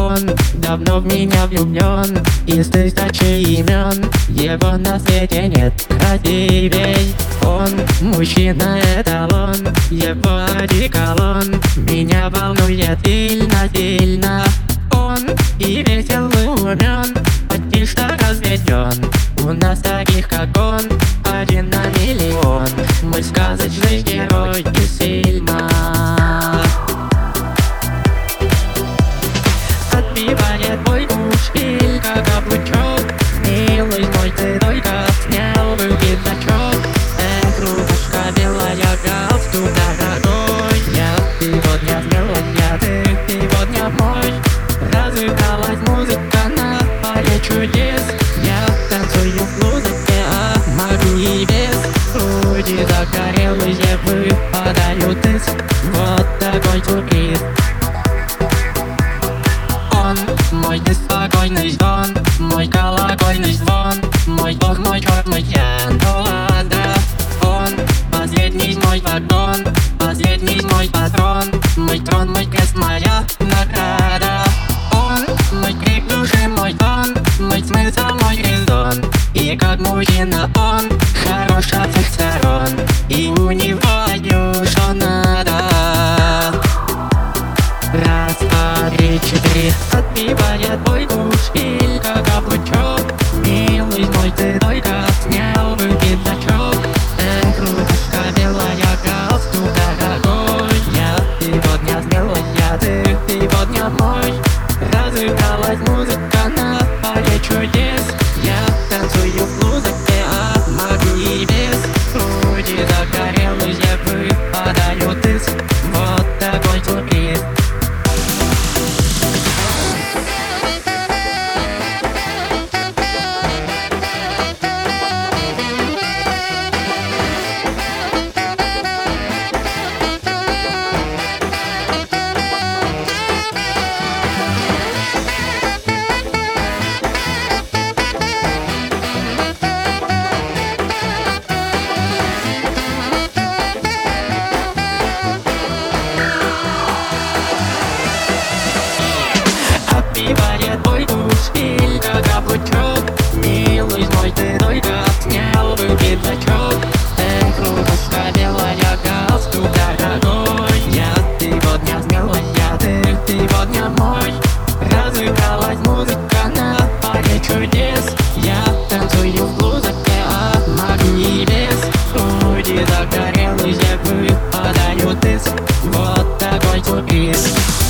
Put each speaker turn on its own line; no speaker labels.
Он давно в меня влюблен, из тысячи имен его на свете нет красивей. Он мужчина эталон, его одеколон меня волнует сильно-сильно. Он и весел, и умен, почти что разведен. У нас таких, как он, 1 на миллион. Мы сказочный герой из фильма. Отбивает мой ушки, как каблучок. Милый мой, ты только снял рюкзачок. Рубашка белая, галстук дорогой. Я сегодня смелая, ты сегодня мой. Разыгралась музыка на поле чудес. Я танцую в музыке, а могу и без. Люди загорелые выпадают из. Вот такой сюрприз. Он мой беспокойный сон, мой колокольный звон, мой бог, мой черт, мой тян. Он последний мой вагон, последний мой патрон, мой трон, мой крест, моя награда. Он мой крик души, мой тон, мой смысл, мой резон. И как мужчина он хорош от всех сторон, и у него есть что надо. Раз, два, три, четыре. Отбивает мой ушки, как каблучок. Милый мой, ты только снял рюкзачок. Рубашка белая, галстук дорогой. Я сегодня смелая, ты сегодня мой. Разыгралась музыка на поле чудес. Я танцую в музыке, а могу и без. Люди загорелые выпадают из. Вот такой сюрприз. Отбивает мой ушки, как каблучок. Милый мой, ты только снял рюкзачок. Рубашка белая, галстук дорогой. Я сегодня смелая, ты сегодня мой. Разыгралась музыка на поле чудес. Я танцую в музыке, а могу и без. Люди загорелые выпадают из. Вот такой сюрприз.